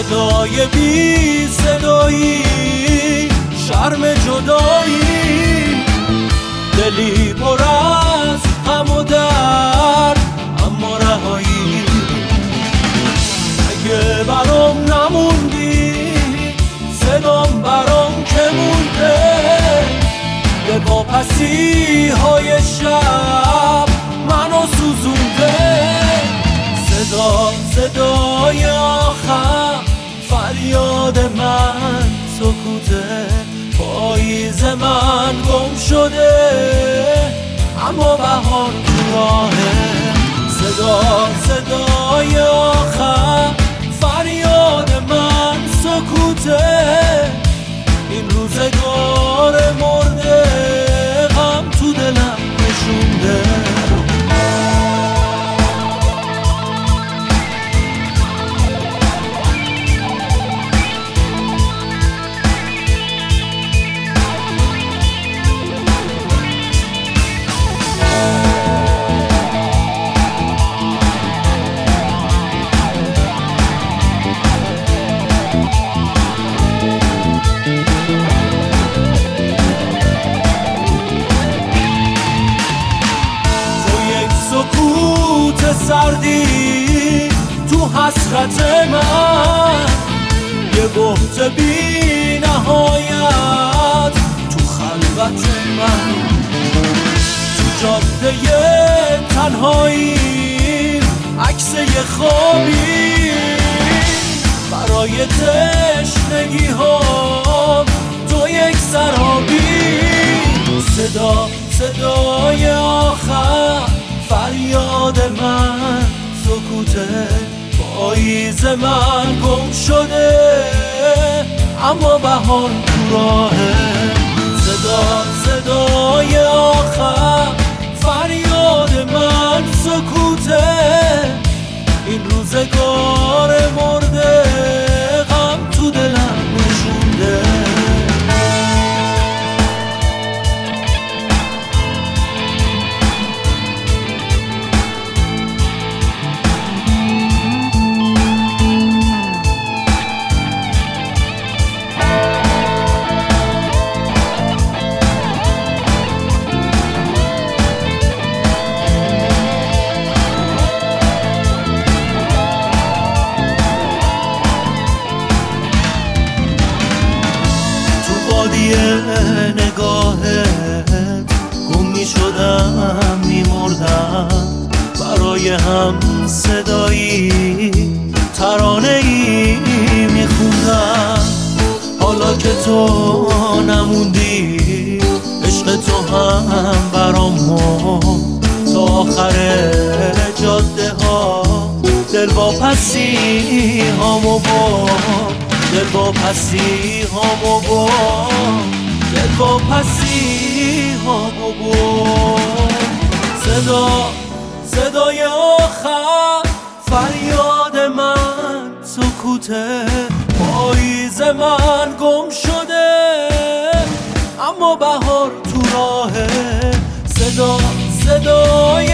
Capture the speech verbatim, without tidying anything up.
صدای بی صدایی، شرم جدایی، دلی پر از غم و درد اما رهایی. اگه برام نموندی صدام برام که مونده، به واپسی های شب منو سوزونده. صدا صدای آخر فریاد من سکوته، پاییز من گم شده اما بهار تو راهه. صدا صدای آخر فریاد من سکوته، این روزگار مرده غم تو دلم نشونده. سردی تو حسرت من، یه بهت بی نهایت تو خلوت من، تو جاده تنهایی عکس یه خوابی، برای تشنگی ها تو یک سرابی. صدا صدای آخر فریاد من سکوته، پاییز من گم شده اما بهار تو راهه. صدا صدای آخر فریاد من سکوته، این روزگار مرده غم تو دلم نشونده. نگاهت گم می شدم می مردم، برای هم صدایی ترانه ای می خوندم. حالا که تو نموندی عشق تو هم برام مرد، تا آخر جاده ها دل واپسی هامو برد، دل واپسی هامو برد، دل واپسی هامو برد. صدا صدای آخر فریاد من سکوته، پاییز من گم شده اما بهار تو راهه. صدا صدای